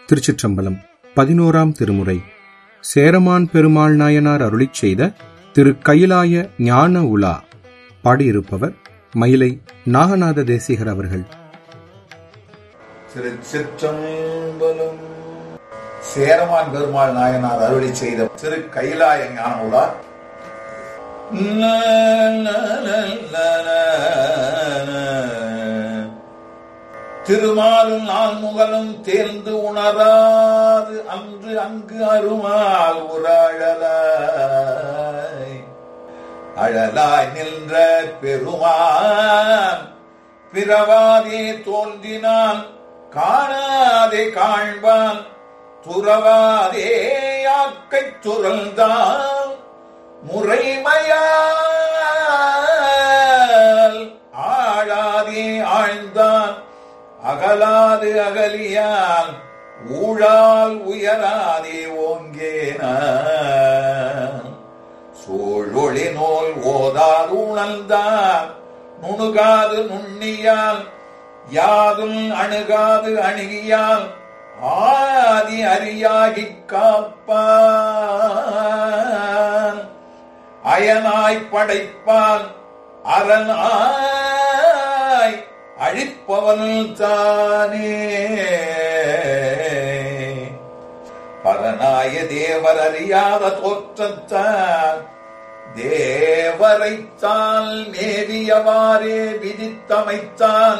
திருச்சிற்றம்பலம். 11ஆம் திருமுறை சேரமான் பெருமாள் நாயனார் அருளிச் செய்த திரு கைலாய ஞான உலா. பாடியிருப்பவர் மயிலை நாகநாத தேசிகர் அவர்கள். திருச்சிற்றம்பலம். சேரமான் பெருமாள் நாயனார் அருளிச் செய்த திரு கைலாய ஞான உலா. திருமாலும் நான் முகனும் தேர்ந்து உணராது அன்று அங்கு அருமால் உரழலாய் அழலாய் நின்ற பெருமான் பிறவாதே தோன்றினான் காணாதே காண்பான் துறவாதே யாக்கைச் சுரல்தான் முறைமையால் ஆழாதே ஆழ்ந்தான் அகலாது அகலியால் ஊழால் உயராதே ஓங்கேனான் சூழொளி நூல் ஓதாது உணர்ந்தான் நுணுகாது நுண்ணியால் யாதும் அணுகாது அணுகியால் ஆதி அறியாகிக் காப்பான் அயனாய் படைப்பான் அரணாய் அழிப்பவன் தானே பரநாய தேவர் அறியாத தோற்றத்தான் தேவரைத்தான் மேவியவாறே விதித்தமைத்தான்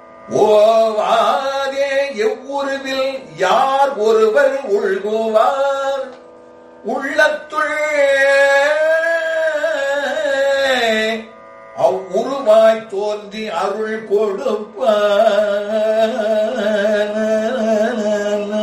ஓவாதே எவ்வுருவில் யார் ஒருவர் உள்குவார் உள்ளத்துள் அவ்வுருவாய் தோன்றி அருள் கொடுப்பான்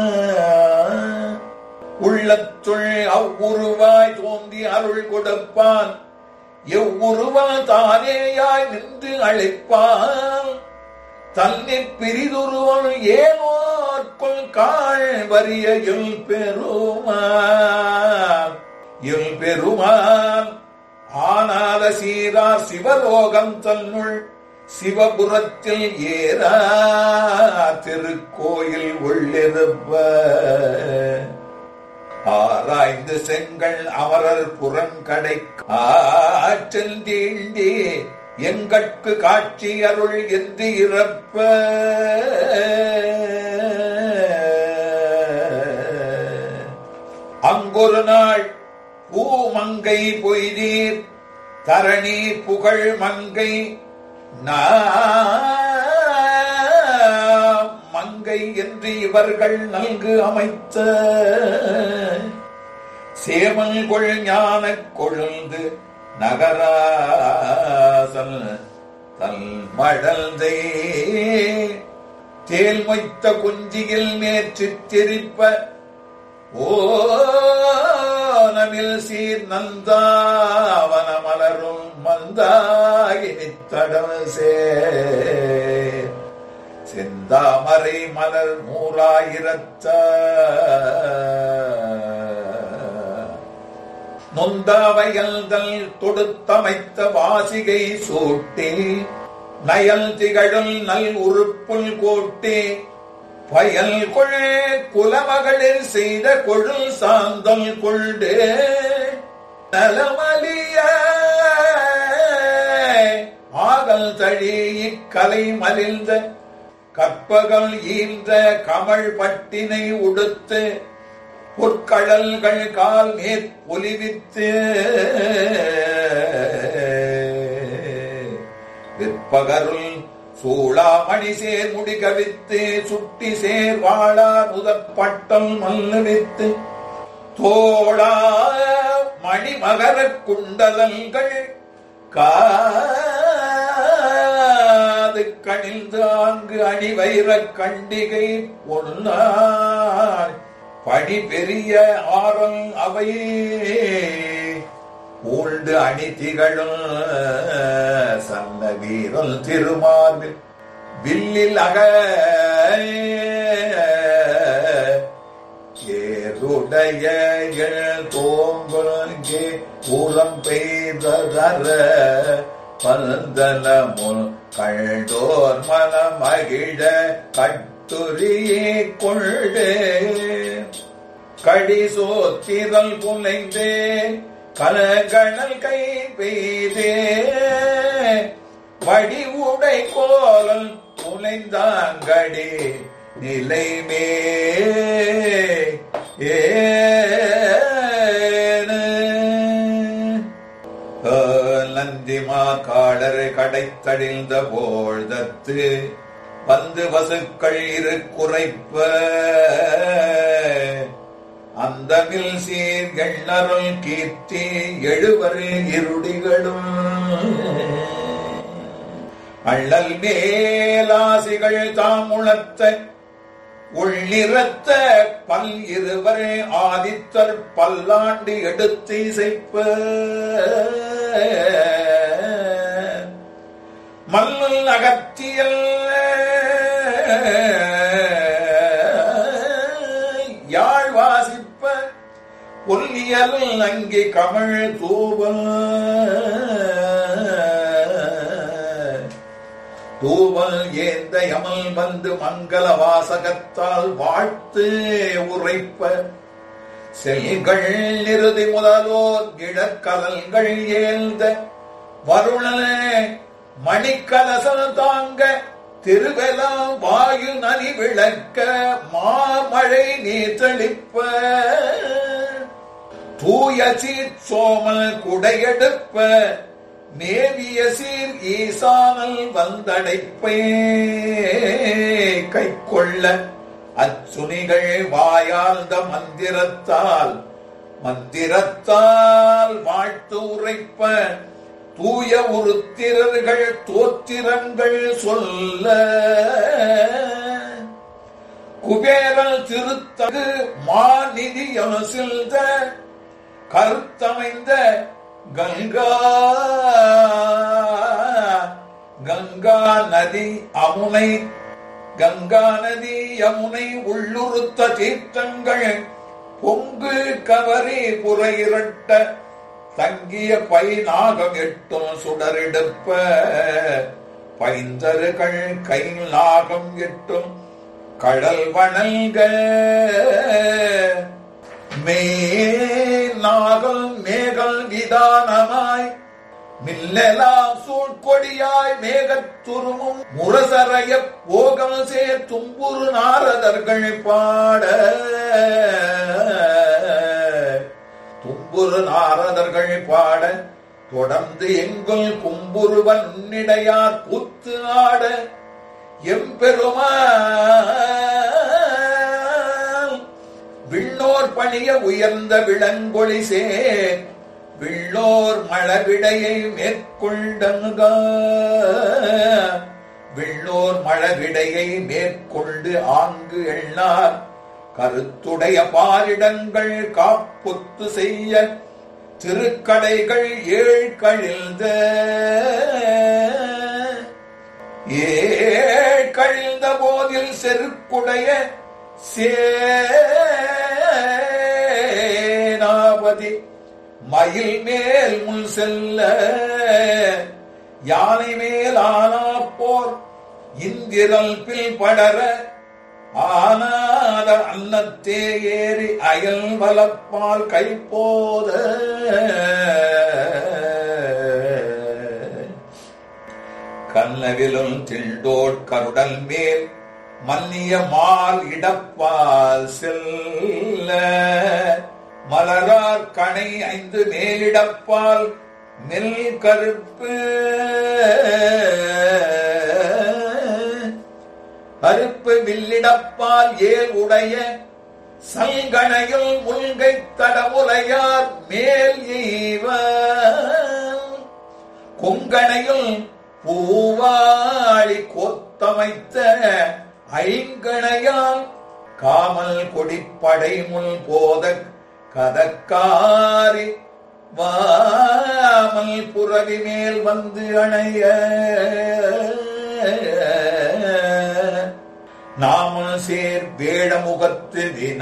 உள்ளத்துள் அவ்வுருவாய் தோன்றி அருள் கொடுப்பான் எவ்வுருவா தானேயாய் நின்று அழைப்பான் தன்னை பிரிதுருவன் ஏனோற்குள் காள் வரிய இல் பெருமான் ஆனாத சீரார் சிவலோகம் தன்னுள் சிவபுரத்தில் ஏறா திருக்கோயில் உள்ளிருப்ப ஆராய்ந்து செங்கல் அமரர் புறங்கடை ஆற்றல் தீண்டி எங்கட்கு காட்சி அருள் என்று இறப்ப அங்கொரு நாள் பூமங்கை பொய்தீர் தரணி புகழ் மங்கை மங்கை என்று இவர்கள் நல்கு அமைத்த சேமங்கொள் ஞான கொழுந்து நகராசல் தல் மடல்தை தேல் மொய்த்த குஞ்சியில் நேற்று தெரிப்ப ஓனமில் சீர் நந்தாவன மலரும் மந்தாகி நித்தடம் செந்தாமரை மலர் 1000 நொந்தாவையல்தல் தொடுத்தமைத்த வாசிகை சூட்டி நயல் திகழும் நல் உறுப்புள் கோட்டி பயல் கொள் குலமகளிர் செய்த கொழுல் சாந்தல் கொண்டு நலமலிய ஆகல் தழி இக்கலை மலிந்த கற்பகல் ஈன்ற கமல் பட்டினை உடுத்து பொற்கடல்கள் கால் நேர் பொலிவித்து விற்பகருள் சூளாமணி சேர் முடி கவித்து சுட்டி சேர் வாழா முதற்பட்டம் மல்லுவித்து தோளா மணி மகர குண்டலங்கள் காது கணிந்து ஆங்கு அணி வைர கண்டிகை பொன்னாள் பணி பெரிய ஆரல் அவையே ஊழ்ந்து அணி திகழும் சன்ன வீரல் திருமார்பில் வில்லில் அகேருடைய தோங்கே ஊரம் பெய்தர பந்தனமுல் கண்டோர் மனமகிழ கட்டுரியை கொள்டு கடி சோத்திரல் புனைந்தே கலகணல் கை பெய்தே வடிவுடை கோலல் புனைந்தாங்கடி நிலைமே நந்திமா காடர் கடைத்தழிந்த போழ்தத்து வந்து வசுக்கள் இரு குறைப்ப அந்தமில் சீர்கண்ணருள் கீர்த்தி எழுவர் இருடிகளும் அள்ளல் மேலாசிகள் தாம் உணர்த்த உள்ளிருத்த பல் இருவர் ஆதித்தர் பல்லாண்டு எடுத்து இசைப்ப மல்லுள் அகத்தியல் யாழ் வாசிப்ப பொல்லியல் அங்கே கமழ் தூவல் ஏந்த யமல் வந்து மங்கள வாசகத்தால் வாழ்த்து உரைப்ப செல்கள் நிறுதி முதலோர் இழக்கலல்கள் ஏழ்ந்த வருணன மணிக்கலசல் தாங்க திருவெலாம் வாயு நனி விளக்க மாமழை நீர் தெளிப்ப தூய சீர் சோமல் குடையெடுப்ப மேவிய சீர் ஈசானல் வந்தடைப்பே கை கொள்ள அச்சுனிகள் வாயாழ்ந்த மந்திரத்தால் வாழ்த்து உரைப்ப தூய உருத்திரர்கள் தோத்திரங்கள் சொல்ல குபேரல் திருத்தகு மாநிதியம் சில்த கருத்தமைந்த கங்கா நதி யமுனை உள்ளுறுத்த தீர்த்தங்கள் பொங்கு கவரி புறையிரட்ட தங்கிய பைநாகம் எட்டும் சுடரெடுப்ப பைந்தருகள் கை நாகம் எட்டும் கடல் வணங்க நாகல் மேகல் விதானமாய் மில்லெலாம் சூழ்கொடியாய் மேகத்துருமும் முரசறைய போகம் சேர் தும்புரு நாரதர்கள் பாட தொடர்ந்து எங்குல் கும்புருவன் உன்னிடையார் பூத்து ஆட எம்பெருமான் விண்ணோர் பணிய உயர்ந்த விளங்கொளி சேர் விண்ணோர் மழவிடையை மேற்கொண்டு ஆங்கு எண்ணார் கருத்துடைய பாரிடங்கள் காப்புத்து செய்ய திருக்கடைகள் ஏழ்கழிந்த போதில் செருக்குடைய சேனாபதி மயில் மேல் முள் செல்ல யானை மேல் ஆனா போர் இந்திரல் பில் படர ஆனாத அன்னத்தே ஏறி அயல் வலப்பால் கைப்போத கண்ணவிலும் திண்டோட் கருடல் மேல் மன்னிய மால் இடப்பால் செல்ல மலரார் கணை 5 மேலிடப்பால் மெல் கருப்பு வில்லிடப்பால் ஏல் உடைய சல்கணையில் முல்கை தடமுலையார் மேல் ஈவ கொங்கணையில் பூவாளி கோத்தமைத்த ஐங்கணையால் காமல் கொடிப்படை முள் போத கதக்காரி வாமல் புறவி மேல் வந்து அணைய நாம சேர் வேடமுகத்து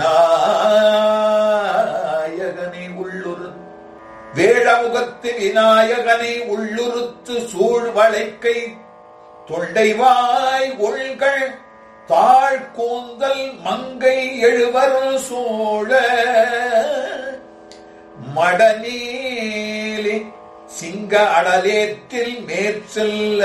விநாயகனை உள்ளுறுத்து சூழ் வளைக்கை தொண்டைவாய் ஒள்கள் தாழ் கூந்தல் மங்கை எழுவர் சோழ மடநீலி சிங்க அடலேற்றில் மேற்செல்ல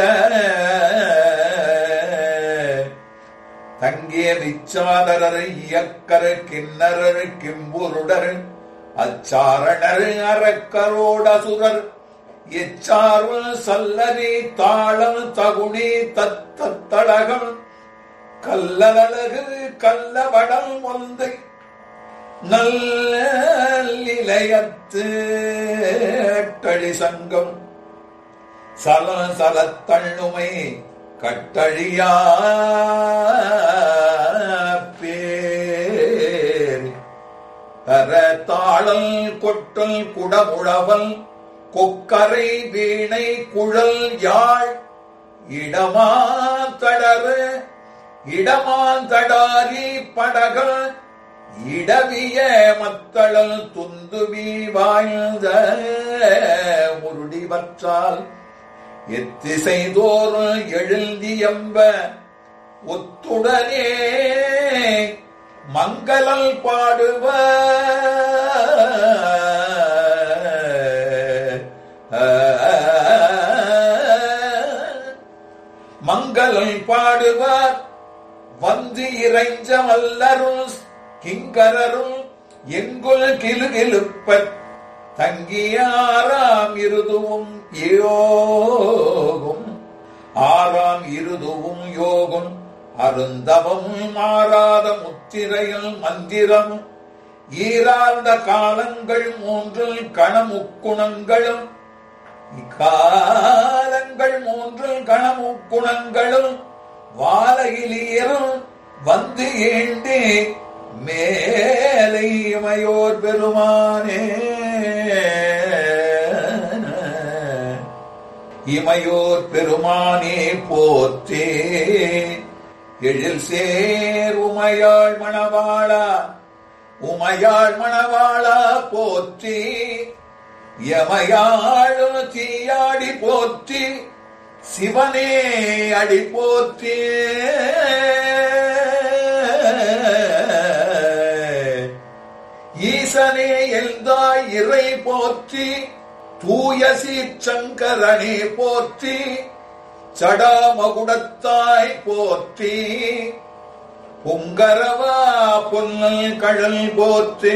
தங்கிய விச்சாதரர் இயக்கர் கிண்ணரர் கிம்புருடர் அச்சாரணர் அரக்கரோடசுரர் எச்சார்வ சல்லரி தாளம் தகுனி தத்தளகம் கல்லழகு கல்லவடம் ஒந்தை நல்லிலையத்து அட்டழி சங்கம் சல சலத்தண்ணுமை கட்டழியா பேர் தர தாளல் கொட்டல் குடமுழவல் கொக்கரை வீணை குழல் யாழ் இடமாந்தடாரி படகள் இடவிய மத்தளல் துந்துவி வாழ்ந்த முருடிவற்றால் எத்திசைதோறு எழுந்தியம்ப ஒத்துடனே மங்களல் பாடுவ மங்களல் பாடுவார் வந்து இறைஞ்ச மல்லருள் கிங்கரருள் எங்குல் கிலுகிலுப்பத் தங்கியாராம் இருதுவும் யோகும் ஆறாம் இருதுவும் யோகும் அருந்தவமும் மாறாத முத்திரையில் மந்திரம் ஈரார்ந்த காலங்கள் மூன்றில் கணமுக்குணங்களும் இக்காலங்கள் மூன்றில் கணமுக்குணங்களும் வாழையிலியரும் வந்து ஏண்டே மேலை இமையோர் பெருமானே இமையோர் பெருமானே போற்றே எழில் சேர் உமையாள் மணவாளா போற்றி யமையாள் தீயாடி போற்றி சிவனே அடி போற்றி ஈசனே எல்தாய் இறை போற்றி தூய சீச்சங்கரனே போற்றி சடாமகுடத்தாய் போற்றி பொங்கரவா பொன்னல் கழல் போற்றி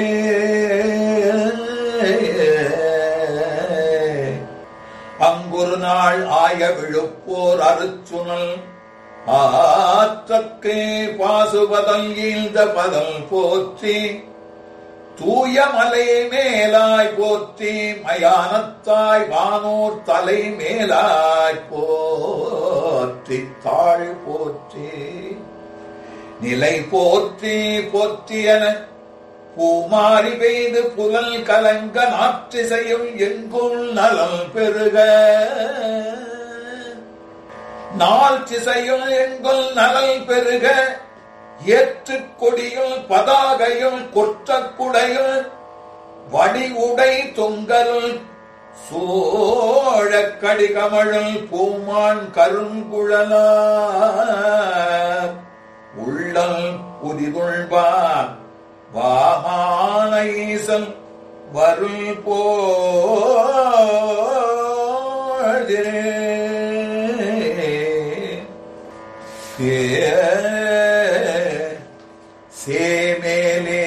அங்குரு நாள் ஆய விழுப்போர் அருச்சுனல் ஆற்றக்கே பாசுபதல் ஈழ்ந்த பதல் போற்றி தூய மலை மேலாய் போற்றி மயானத்தாய் வானோர் தலை மேலாய் போற்றி தாழ் போற்றி நிலை போற்றி போற்றியன பூமாரி பெய்து புலல் கலங்க நாற்றிசையும் எங்குள் நலம் பெருக நாள் திசையும் எங்குள் நலல் பெருக ஏற்று கொடியுள் பதாகையுள் கொற்றக்குடையுள் வடி உடை தொங்கலுள் சோழ கடிகமழுள் பூமான் கருங்குழலா உள்ளல் புதிதுள்பான் வாமான ஈசல் வருள் போதே சேமேலே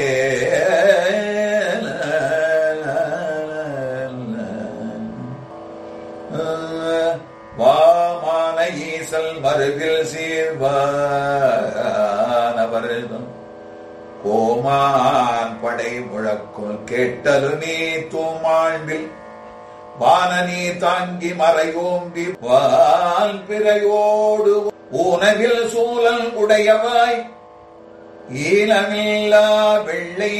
வாமான ஈசல் மருகில் சீர்வானவர்தம் கோமான் படை முழக்குள் கேட்டலு நீ தூமாண்டில் வானநீ தாங்கி மறையோம்பி வால் பிறையோடு ஊனவில் சூழல் உடையவாய் ஈனமில்லா வெள்ளை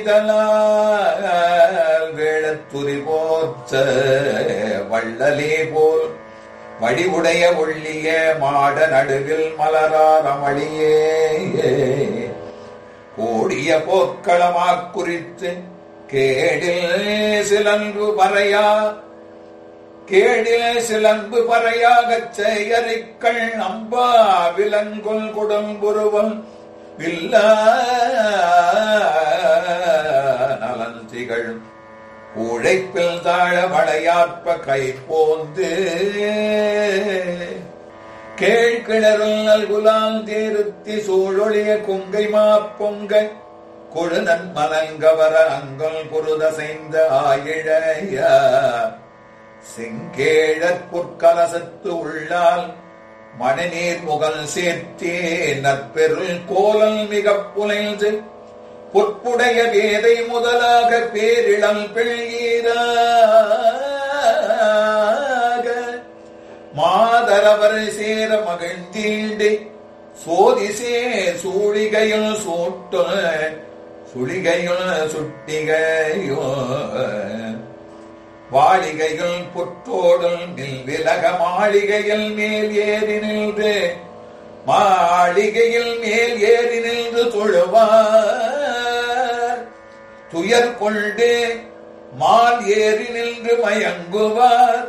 அணிதலால் வேளத்துரி போற்ற வள்ளலே போல் வடிவுடைய ஒள்ளிய மாட நடுவில் மலராரமளியே கோடிய போக்களமாக் குறித்து கேடில் சிலங்கு வரையா கேடில சிலம்பு பறையாகச் செயறிக்கள் அம்பா விலங்கொல் குடம்புருவல் வில்ல நலன் திகழும் உழைப்பில் தாழ மழையாற்ப கை போந்து கேழ்கிணறுள் நல்குலால் தேருத்தி சூழொழிய குங்கை மாப்பொங்க கொழுநன் மலங்கவர அங்கல் பொருதசைந்த ஆயிழைய செங்கேழற் பொற்கலசத்து உள்ளால் மணிநீர் முகல் சேர்த்தே நற்பெருள் கோலல் மிகப் புனைந்து பொற்புடைய வேதை முதலாக பேரிளம் பெழ்கீராக மாதரவர் சேர மகிழ்ந்தீண்டு சோதிசே சூழிகையுள் சூட்டு சுழிகையுள் சுட்டிகையோ வாழிகையுள் புற்றோடும் விலக மாளிகையில் மேல் ஏறி நின்று மாளிகையில் மேல் ஏறி நின்று தொழுவார் துயர் கொண்டு மால் ஏறி நின்று மயங்குவார்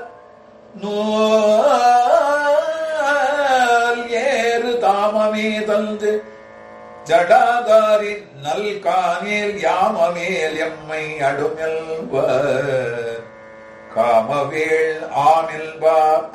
நூல் ஏறு தாமமே தந்து ஜடாதாரி நல் காணில் யாமமேல் எம்மை அடுமெல்வர் காமவேள் ஆனில்வார்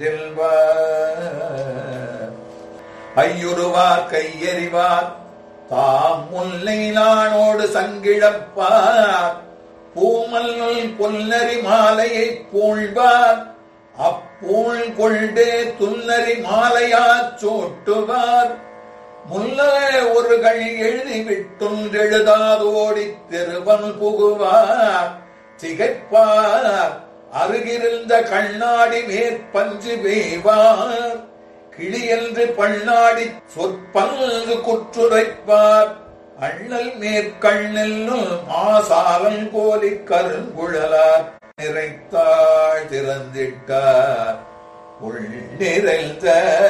அன்றில்வார் ஐயுருவார் கையெறிவார் தாம் முல்லை நானோடு சங்கிழப்பார் பூமல்லுள் பொன்னரி மாலையை பூழ்வார் அப்பூழ் கொண்டு துன்னரி மாலையாச் சூட்டுவார் முல்ல ஒருகள் எழுதிவிட்டொன்றெழுதாதோடித் திருவன் புகுவார் திகைப்பார் அருகிருந்த கண்ணாடி மேற்பஞ்சு பெய்வார் கிளி என்று பண்ணாடி சொற்பங்கு குற்றுரைப்பார் அண்ணல் மேற்கண்ணெல்லும் மாசாலன் கோலி கருங்குழலார் நிறைத்தாள் திறந்திட்டார் உள் நிறைந்த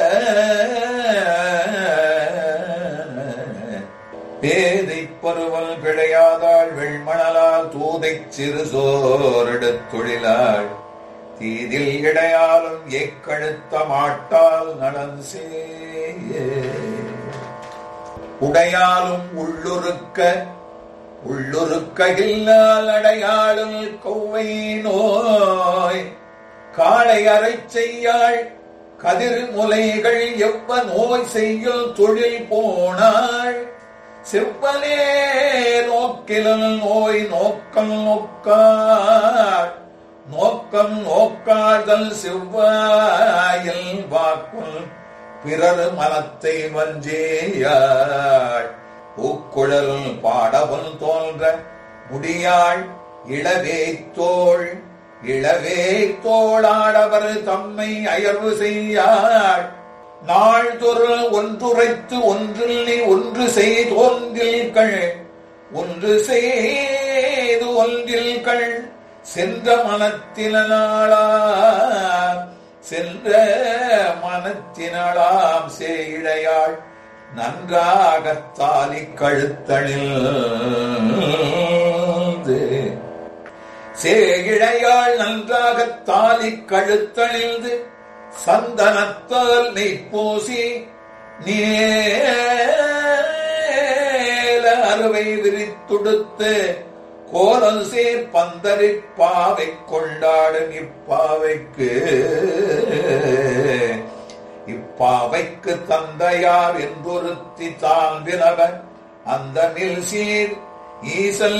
பேதை பருவல் பிழையாதாள் வெண்மணலால் தூதைச் சிறு சோரெடுத் தொழிலாள் தீதில் இடையாலும் எக்கழுத்த மாட்டால் நடந்தே உடையாலும் உள்ளுருக்க இல்லால் அடையாளும் கொவ்வை நோய் காளை அறை செய்யாள் கதிர் முலைகள் எவ்வ நோய் செய்யும் தொழில் போனாள் செவ்வனே நோக்கிலும் நோய் நோக்கம் நோக்காள் நோக்கம் நோக்காதல் செவ்வாயில் வாக்குள் பிறர் மனத்தை வஞ்சேயாள் பூக்குழல் பாடவன் தோன்ற முடியாள் இளவே தோளாடவர் தம்மை அயர்வு செய்யாள் நாள்தொரு ஒன்றுரைத்து ஒன்றில் ஒன்று செய்தோன்றில்கள் ஒன்று செய்து ஒன்றில்கள் சென்ற மனத்தினாளாம் சேயிழையாள் நன்றாகத்தாலி கழுத்தணில் சேயிழையாள் நன்றாகத்தாலி கழுத்தணிந்து சந்தனத்தால் நெய்ப்பூசி நீல அறுவை விரித்துடுத்து கோலம் சேர் பந்தரிப்பாவை கொண்டாடும் இப்பாவைக்கு தந்தையார் என்றொருத்தி தான் வினவன் அந்த மில் சீர் ஈசல்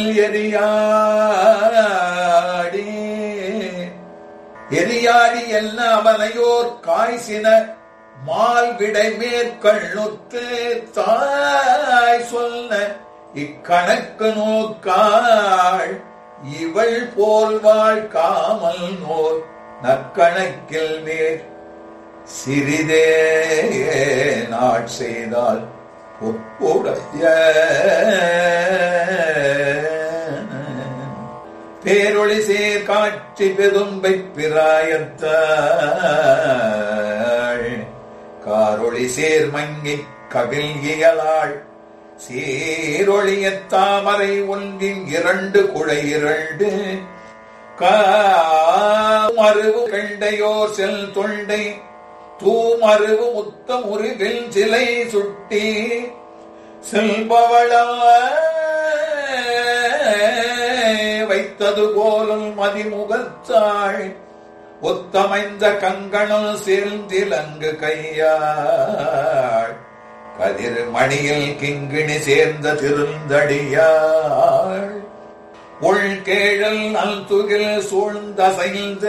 எரியாடி என்ன அவனையோர் காய்ச்சின மால் விடை மேற்கண்ணுற்று தாய் சொன்ன இக்கணக்கு நோக்காள் இவள் போல்வாள் காமல் நோர் நற்கணக்கில் மேற் சிறிதே நாட் செய்தால் பொற்புடைய பேரொளி சேர் காட்சி பெரும்பை பிராயத்தாள் காரொளி சேர் மங்கி கவிழ்கியலாள் சீரொழிய தாமரை ஒன்றின் இரண்டு குழை இரண்டு காமருவு கண்டையோர் செல் தொண்டை தூமருவு முத்தம் உருவில் சிலை சுட்டி செல்பவள வைத்தது போலும் மதிமுகத்தாள் ஒத்தமைந்த கங்கணம் சேர்ந்திலங்கு கையாள் கதிர் மணியில் கிங்கிணி சேர்ந்த திருந்தடியாள் உள்கேழல் நல்துகில் சூழ்ந்தசைந்த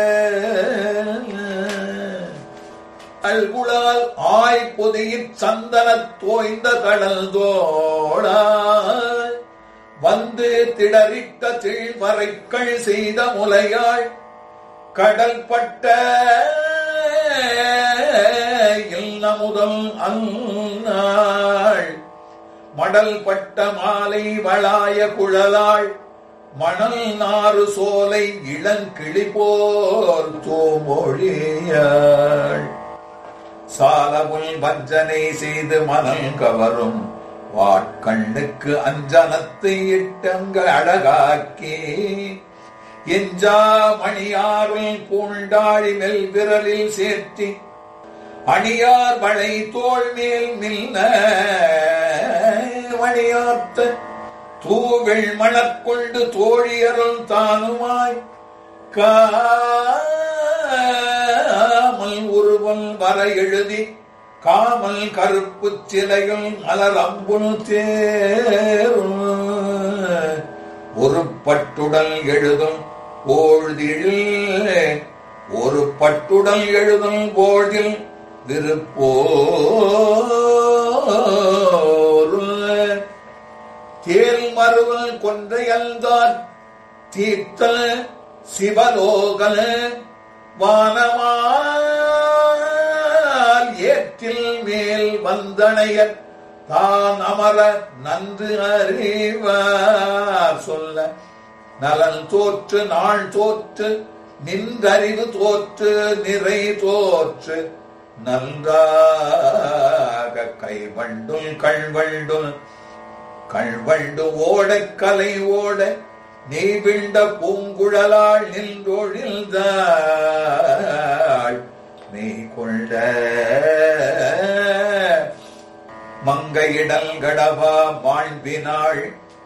அல்குளால் ஆய்பொதியிற் சந்தனத் தோய்ந்த கடல் தோளாய் வந்து திடறிட்ட திழ்வரைக்கள் செய்த முலையாள் கடல் பட்ட இல்ல முதல் அந்நாள் மடல் பட்ட மாலை வளாய குழலாள் மணல் நாறு சோலை இளங்கிளி போல் தூமொழியாள் சாலமுல் வஞ்சனை செய்து மணல் கவரும் வாட்கண்ணுக்கு அஞ்சனத்தை இட்டங்க அழகாக்கி எஞ்சா மணியாரில் பூண்டாழி மெல் விரலில் சேர்த்தி அணியார் வளை தோள் மேல் மில்ல மணியார்த்த தூவெள் மணற்கொண்டு தோழியருள் தானுமாய் காமல் உருவல் வர எழுதி காமல் கருப்பு சிலைகள் மலர் அம்புல் தேரும் ஒரு பட்டுடல் எழுதும் போழ்தில் ஒரு பட்டுடல் எழுதும் போழ்தில் விருப்போர் தேல் மருவல் கொன்றையல்தார் தீர்த்தல் சிவலோகல வானமால் ஏற்றில் மேல் வந்தனையர் தான் அமர நன்று அறிவார் சொல்ல நலன் தோற்று நாள் தோற்று நின்றறிவு தோற்று நிறை தோற்று நன்றாக கைவண்டுள் கள்வண்டுள் கள்வண்டு ஓட கலை ஓட நெய்விண்ட பூங்குழலாள் நின்றொழில்தாள் மெய் கொண்ட மங்கையிடல் கடவா வாழ்வினாள்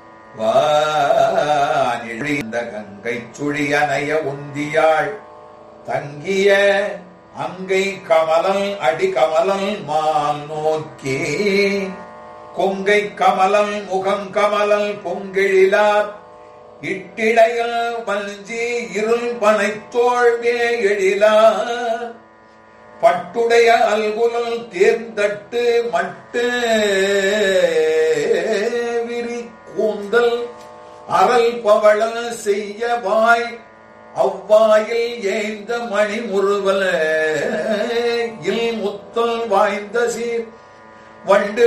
வானிழிந்த கங்கை சுழியனைய உந்தியாள் தங்கிய அங்கை கமலம் அடி கமலம் மால் நோக்கி கொங்கை கமலம் முகம் கமலம் பொங்கெழிலார் இட்டிடையில் வஞ்சி இருள் பனைத்தோழ்வே எழிலார் பட்டுடைய அல்குலல் தேர்ந்தட்டு மட்டு விரி கூந்தல் அரல் பவள செய்ய வாய் அவ்வாயில் ஏந்த மணி முறுவல இல் முத்தல் வாய்ந்த சீர் வண்டு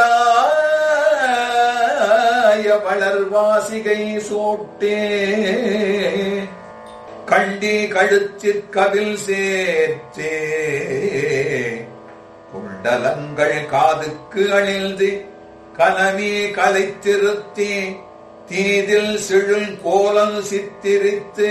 வளாய வளர்வாசிகை சோட்டே கண்டி கழுத்திற்கவில் சேர்த்தே குண்டலங்கள் காதுக்கு அணிந்து கனவி கலைத்திருத்தி தீதில் சிழுல் கோலம் சித்திரித்து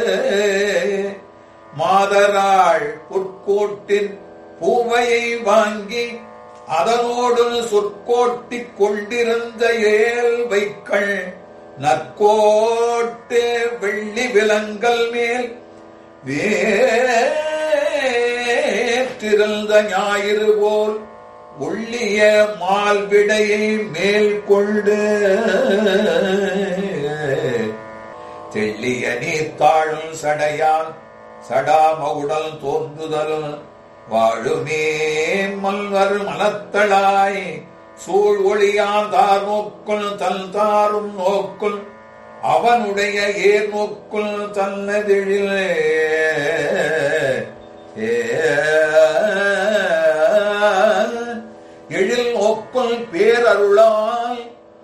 மாதராள் உட்கோட்டின் பூவையை வாங்கி அதனோடு சொற்கோட்டிக் கொண்டிருந்த ஏல் வைக்கள் நற்கோட்டு வெள்ளி விலங்கல் மேல் வேற்றிருந்த ஞாயிறு போல் உள்ளிய மால்விடையை மேல் கொண்டு தெள்ளிய நீர்த்தாழும் சடையான் சடாமகுடல் தோன்றுதலும் வாழுமே மல்வர் மலத்தளாய் சூழ் ஒளியான் தார் நோக்குள் தன் தாரும் நோக்குள் அவனுடைய ஏர் நோக்குள் தன்னதெழிலே எழில் நோக்குள் பேரருளால்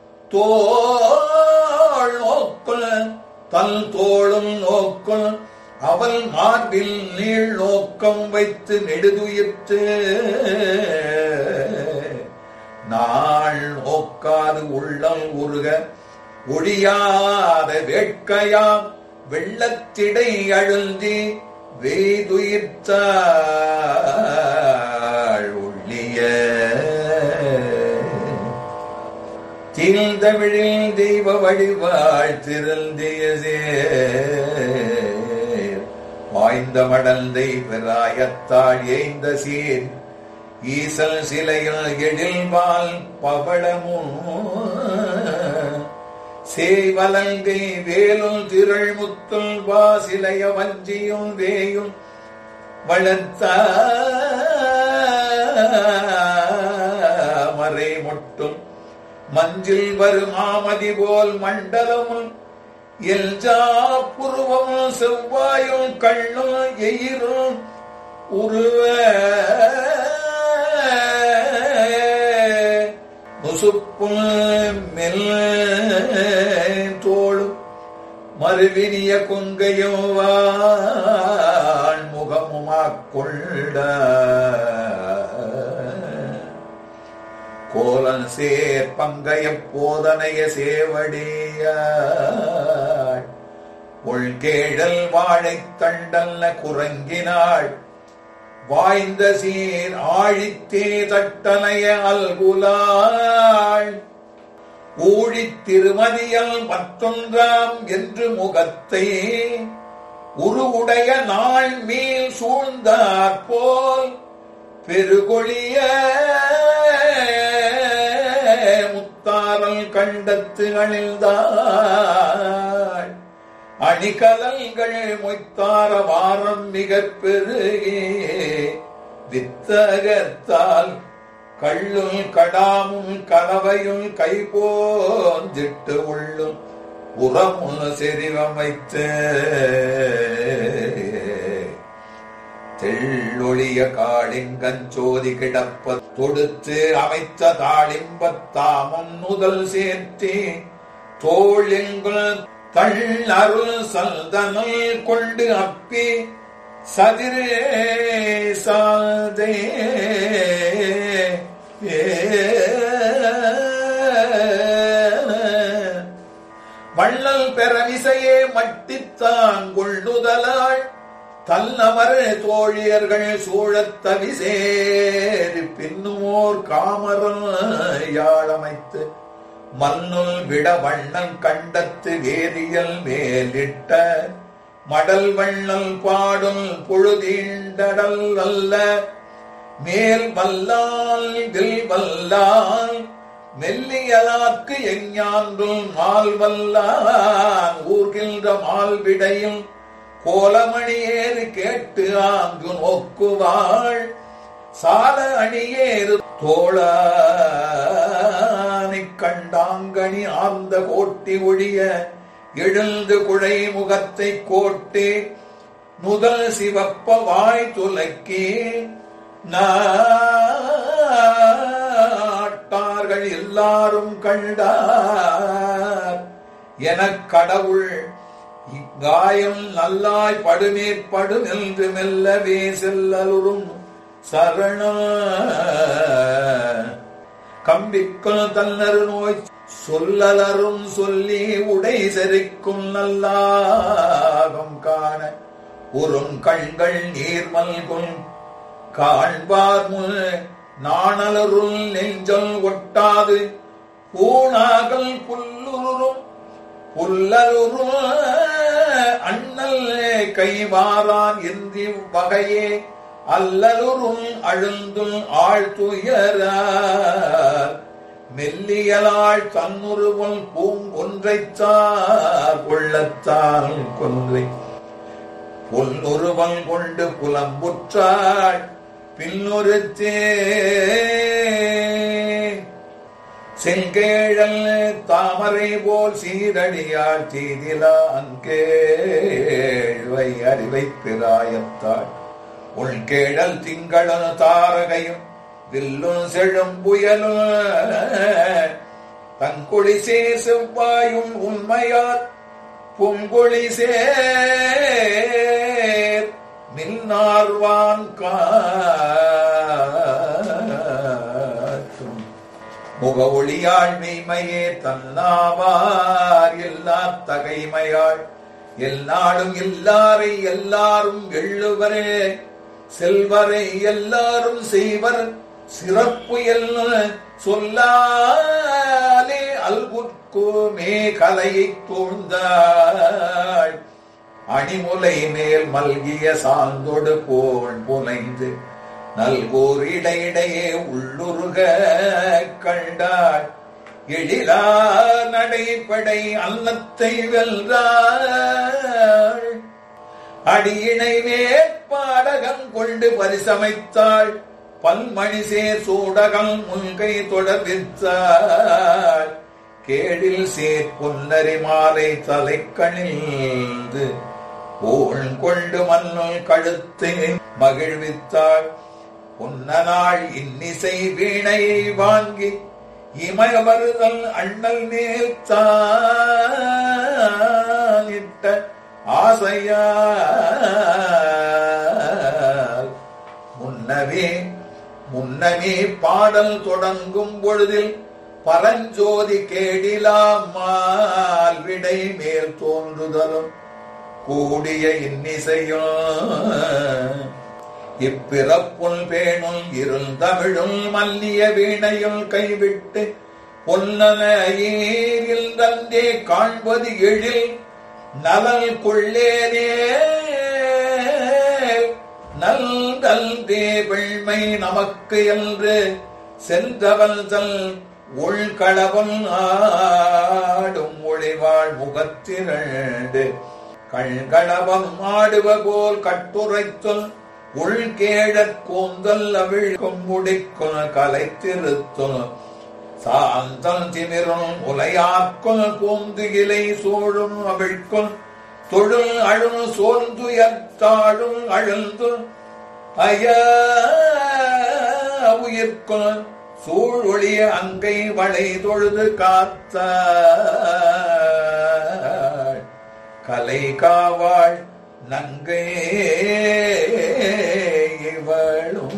தோள் நோக்குள் தன் தோளும் நோக்குள் அவள் மார்பில் நீள் நோக்கம் வைத்து நெடுதுயிர்த்து நாள் நோக்காது உள்ளம் உருக ஒழியாத வேட்கையாம் வெள்ளத்திடை அழுந்தி வேதுயிர்த்தாள் ஒள்ளிய தீழ்ந்தமிழில் தெய்வ வழிவாழ் திருந்திய வாய்ந்த மடந்தை பிராயத்தாள் ஏய்ந்த சீர் ஈசல் சிலையில் எழில்வால் பவளமும் சேவலங்கை வேலுள் திரள் முத்துள் வாசிலைய வஞ்சியும் வேயும் வளர்த்த மறை மொட்டும் மஞ்சில் வரும் மாமதி போல் மண்டலமும் எல்ஜா புருவமும் செவ்வாயும் கண்ணும் எயிரும் உருவ முசுப்பும் மெல் தோளும் மறுவினிய கொங்கையும் முகமுமாக்கொண்ட கோலன் சேர் பங்கைய போதனைய சேவடியாள் உள்கேழல் வாழைத் தண்டல்ல குரங்கினாள் வாய்ந்த சீர் ஆழித்தே தட்டனைய அல்குலாள் ஊழித் திருமதியல் மற்றொன்றாம் என்று முகத்தை உருவுடைய நாள் மேல் சூழ்ந்தாற் போல் பெருகொழிய முத்தாரல் கண்டத்து அணிந்தாள் அணிகலல்கள் மொய்த்தார வாரம் மிக பெருகே வித்தகத்தால் கள்ளும் கடாமும் கலவையும் கைபோந்திட்டு உள்ளும் உரமும் செறிவமைத்து தெள்ளொழிய காளிங்கஞ்சோதி கிடப்ப தொடுத்து அமைத்த தாளிம்பத்தாமம் முதல் சேர்த்தே தோழிங்குள் தள் அருள் சல்தனல் கொண்டு அப்பி சதிரே சாதே வள்ளல் பெறவிசையே மட்டித்தாங்கொள்ளுதலாள் தன்னமர் தோழியர்கள் சூழத்தவிசேரி பின்னுமோர் காமராளமைத்து மன்னுள் விட வண்ணன் கண்டத்து வேதியல் மேலிட்ட மடல் வண்ணல் பாடும் பொழுதீண்டடல் அல்ல மேல் வல்லால் வில் வல்லால் மெல்லியலாக்கு எஞ்ஞான்றும் மால் வல்லான் ஊர்கின்ற மால்விடையும் கோலமணியேறு கேட்டு ஆங்கு நோக்குவாள் சால அணியேறு தோளானைக் கண்டாங்கனி ஆர்ந்த கோட்டி ஒழிய எழுந்து குழை முகத்தை கோட்டி முதல் சிவப்ப வாய் துலக்கி நாட்டார்கள் எல்லாரும் கண்டார் எனக் கடவுள் இக்காயம் நல்லாய் படுமேற்படு நின்று மெல்லவே செல்லலுறும் சரண கம்பிக்குள் தன்னரு நோய் சொல்லலரும் சொல்லி உடை செறிக்கும் நல்லாகம் காண உறும் கண்கள் நீர்மல்குள் காண்பார் முன் நாணலருள் நெஞ்சல் ஒட்டாது பூணாகல் புல்லுறும் புல்லலுறும் அண்ணல் கைவாரான் என்று வகையே அல்லலுறும் அழுந்தும் ஆழ்துயரார் மெல்லியலாள் தன்னுருவல் பூங்கொன்றைத்தார் கொள்ளத்தால் கொன்றை பொன்னுருவல் கொண்டு புலம்புற்றாள் பின்னொருத்தே செங்கேழல் தாமரை போல் சீரடியாள் தீதிலா அங்கேழ்வை அறிவை பிராயத்தாள் உள்கேழல் திங்களன் தாரகையும் வில்லும் செழும் புயலும் தங்குழி செவ்வாயும் உண்மையார் பொங்கொழி சேர் மின்னார்வான் காற்றும் முக ஒளியாள் மெய்மையே தன்னாவார் எல்லா தகைமையாள் எல்லாடும் எல்லாரை எல்லாரும் எள்ளுவரே செல்வரை எல்லாரும் செய்வர் சிறப்பு சொல்லாலே அல்குற்குமே கலையை தூழ்ந்தாள் அணிமுலை மேல் மல்கிய சாந்தொடு போல் புனைந்து நல்கோர் இடையிடையே உள்ளுருக கண்டாள் எழிலா நடைப்படை அன்னத்தை வென்றாள் அடியினை வேட்பாடகம் கொண்டு பரிசமைத்தாள் பல்மணிசேர் சூடகம் முன்கை தொடர்வித்தாள் கேடில் சேர் பொன்னரி மாலை தலைக்கணிந்து போல் கொண்டு மண்ணுள் கழுத்தை மகிழ்வித்தாள் பொன்னனாள் இன்னிசை வீணையை வாங்கி இமயவருதல் அண்ணல் மேல் தானிட்ட ஆசையால் முன்னமே பாடல் தொடங்கும் பொழுதில் பரஞ்சோதி கேடிலாமால் விடை மேல் தோன்றுதலும் கூடிய இன்னிசையும் இப்பிறப்புள் பேணுள் இருந்தமிழுள் மல்லிய வீணையுள் கைவிட்டு பொன்னன ஏரில் தந்தே காண்பது எழில் நலல் கொள்ளேனே நல்தல்தே வெள்மை நமக்கு என்று சென்றவள் தல் உள்களவன் ஆடும் ஒளிவாள் முகத்திரண்டு கண்களவம் ஆடுவ போல் கட்டுரைத்தல் உள்கேழற் கூந்தல் அவிழ்க்கும் முடிக்கும் கலைத்திருத்தல் சாந்தல் திமிரும் உலையாக்கும் பூந்து இலை சோழும் அவிழ்க்கும் தொழில் அழும் சோர்ந்துயர்த்தாழும் அழுந்து அய உயிர்க்கும் சூழ் ஒளிய அங்கை வளை தொழுது காத்த கலை காவாள் நங்கை இவளும்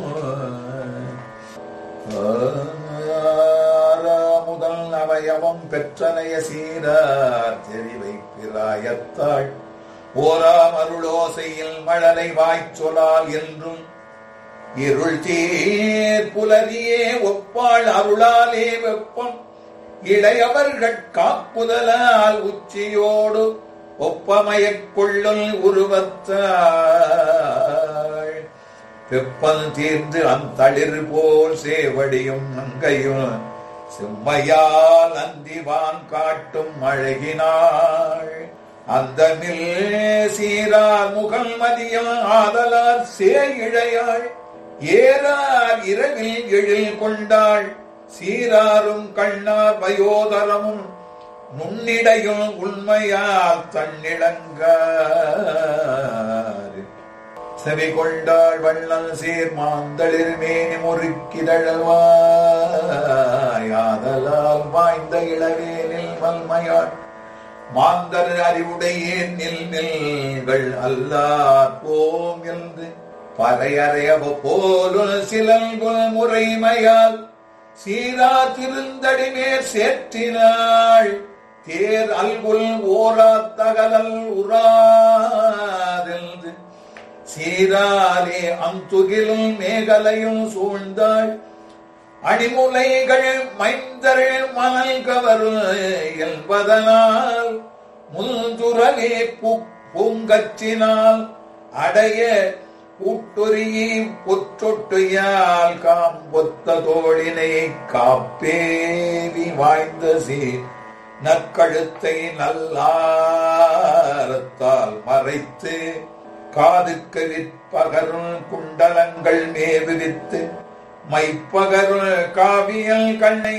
முதல் அவயவம் பெற்றனைய சீரார் தெரிவை பிராயத்தாள் ஓராம் அருளோசையில் மழலை வாய்ச்சொலால் என்றும் இருள் தீர் புலரியே ஒப்பாள் அருளாலே வெப்பம் இளையவர்கள் காப்புதலால் உச்சியோடு ஒப்பமயக் கொள்ளும் உருவத்தாள் வெப்பம் தீர்ந்து அந்தளிர் போல் சேவடியும் நங்கையும் செம்மையால் அந்திவான் காட்டும் அழகினாள் அந்தமில் சீரார் முகல் மதியம் ஆதலால் சேயிழையாள் ஏறார் இரவில் எழில் கொண்டாள் சீராரும் கண்ணார் வயோதரமும் நுண்ணிடையும் உண்மையால் தன்னிடங்கார் செவி கொண்டாள் வள்ளல் சீர் மாந்தளிர் மேனி முறுக்கிதழவாயாதலால் வாய்ந்த இளவேனில் வல்மையாள் மாந்தர் அறிவுடையேன் நில்கள் அல்லார் போம் என்று பறையறையவ போலும் சிலங்குல் முறைமையால் சீரா திருந்தடிமேற் சேற்றினாள் தேர் அல்குல் ஓரா தகலல் உறாதென்று சீராலே அந்துகிலும் மேகலையும் சூழ்ந்தாள் அடிமுலைகள் மைந்தர் மணல் கவரு என்பதனால் முந்துரலே பூங்கச்சினால் அடைய கூட்டொரியை பொற்றொட்டுயால் காம்பொத்த தோழினை காப்பேவி வாய்ந்த சீர் நற்கழுத்தை நல்லாரத்தால் மறைத்து காதுக்கு விற்பகருள் குண்டலங்கள் மேவிரித்து மைப்பகருள் காவியல் கண்ணை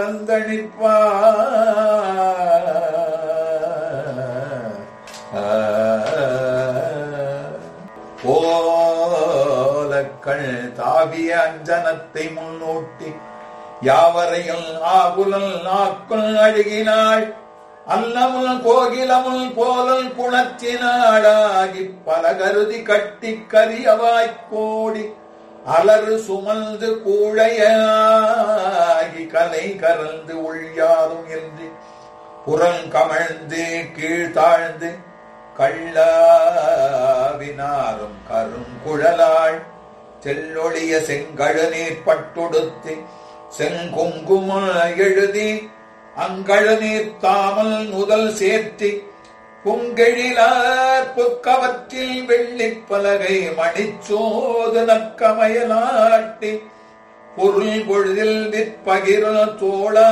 கலந்தணிப்பால் தாவிய அஞ்சனத்தை முன்னோட்டி யாவரையும் ஆகுலல் நாக்குள் அழுகினாள் அல்லமுல் கோகிலமுல் போலல் குணத்தினாளாகி பல கருதி கட்டி கரியவாய்க்கோடி அலறு சுமந்து கூழையாகி கலை கறந்து உள்யாரும் என்று புறங்கமழ்ந்து கீழ்த்தாழ்ந்து கள்ளாவினாரும் கருங்குழலாள் செல்லொழிய செங்கழநீர் பட்டுடுத்தி செங்குங்கும எழுதி அங்கழநீர் தாமல் நுதல் சேர்த்தி புங்கெழிலார் புக்கவற்றில் வெள்ளிப் பலகை மணிச்சோது நக்கமயலாட்டி பொருள் பொழுதில் விற்பகிருள் தோளா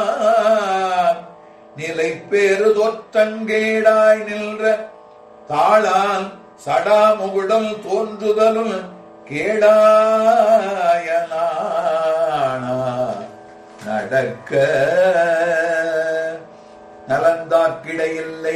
நிலை பேரு தொற்றங்கேடாய் நின்ற தாளால் சடாமுகுடல் தோன்றுதலுள் கேடாயனானா நடக்க நலந்தாக்கிடையில்லை